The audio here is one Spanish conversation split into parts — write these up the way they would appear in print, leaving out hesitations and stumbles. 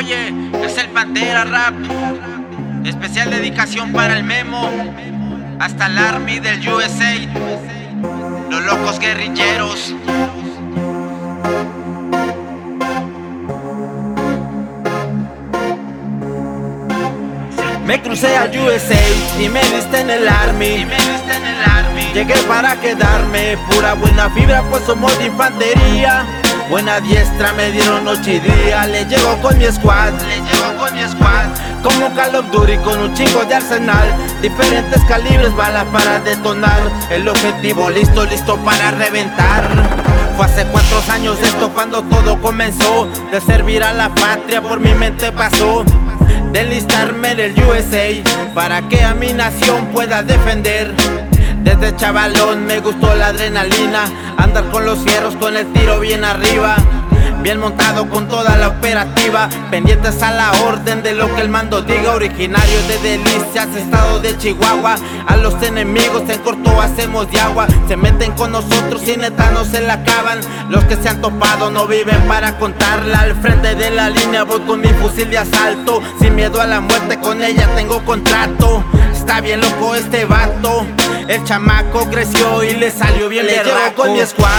Oye, es el Pantera Rap. Especial dedicación para el Memo, hasta el Army del USA, los locos guerrilleros. Me crucé al USA y me diste en el Army. Llegué para quedarme, pura buena fibra, pues somos de infantería. Buena diestra, me dieron noche y día. Le llego con mi squad, como Call of Duty con un chingo de arsenal. Diferentes calibres, balas para detonar. El objetivo listo, listo para reventar. Fue hace 4 años esto cuando todo comenzó. De servir a la patria por mi mente pasó. De enlistarme del USA para que a mi nación pueda defender. Desde chavalón me gustó la adrenalina, andar con los fierros con el tiro bien arriba. Bien montado con toda la operativa, pendientes a la orden de lo que el mando diga. Originario de Delicias, estado de Chihuahua. A los enemigos en corto hacemos de agua. Se meten con nosotros y neta no se la acaban. Los que se han topado no viven para contarla. Al frente de la línea voy con mi fusil de asalto. Sin miedo a la muerte, con ella tengo contrato. Está bien loco este vato. El chamaco creció y le salió bien. Le llevo con mi squad,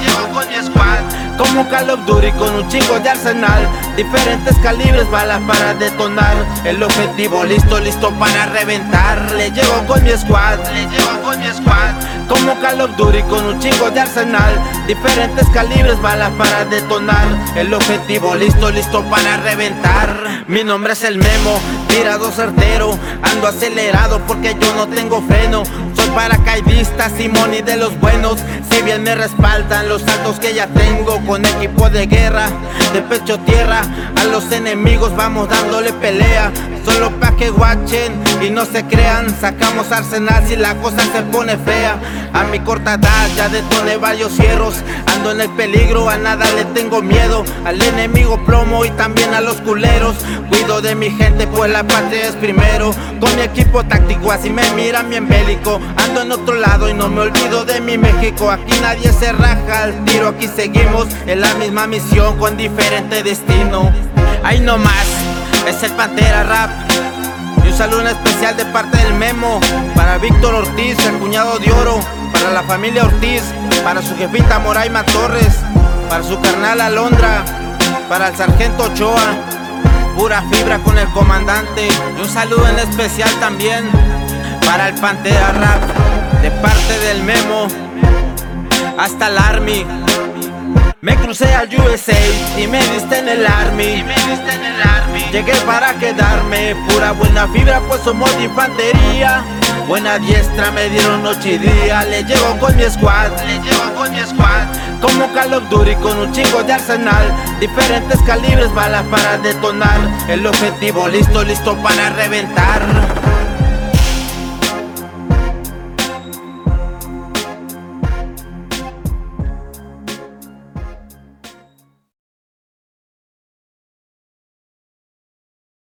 como Call of Duty con un chingo de arsenal. Diferentes calibres, balas para detonar. El objetivo listo, listo para reventar. Le llevo con mi squad, como Call of Duty con un chingo de arsenal. Diferentes calibres, balas para detonar. El objetivo listo, listo para reventar. Mi nombre es el Memo, tirado certero. Ando acelerado porque yo no tengo freno. Soy paracaidista, Simón y de los buenos. Si bien me respaldan los saltos que ya tengo. Con equipo de guerra, de pecho tierra. A los enemigos vamos dándole pelea. Solo pa' que guachen y no se crean. Sacamos arsenal si la cosa se pone fea. A mi corta edad ya detoné varios cierros. Ando en el peligro, a nada le tengo miedo. Al enemigo plomo y también a los culeros. Cuido de mi gente pues la patria es primero. Con mi equipo táctico así me miran bien bélico. Ando en otro lado y no me olvido de mi México. Aquí nadie se raja al tiro, aquí seguimos en la misma misión con diferente destino. Ahí nomás, es el Pantera Rap. Y un saludo en especial de parte del Memo para Víctor Ortiz, el cuñado de oro. Para la familia Ortiz, para su jefita Moraima Torres, para su carnal Alondra, para el sargento Ochoa. Pura fibra con el comandante. Y un saludo en especial también para el Pantera Rap, de parte del Memo, hasta el Army. Me crucé al USA y me diste en el Army. Llegué para quedarme, pura buena fibra pues somos de infantería. Buena diestra, me dieron noche y día. Le llevo con mi squad, como Call of Duty con un chingo de arsenal. Diferentes calibres, balas para detonar. El objetivo listo, listo para reventar.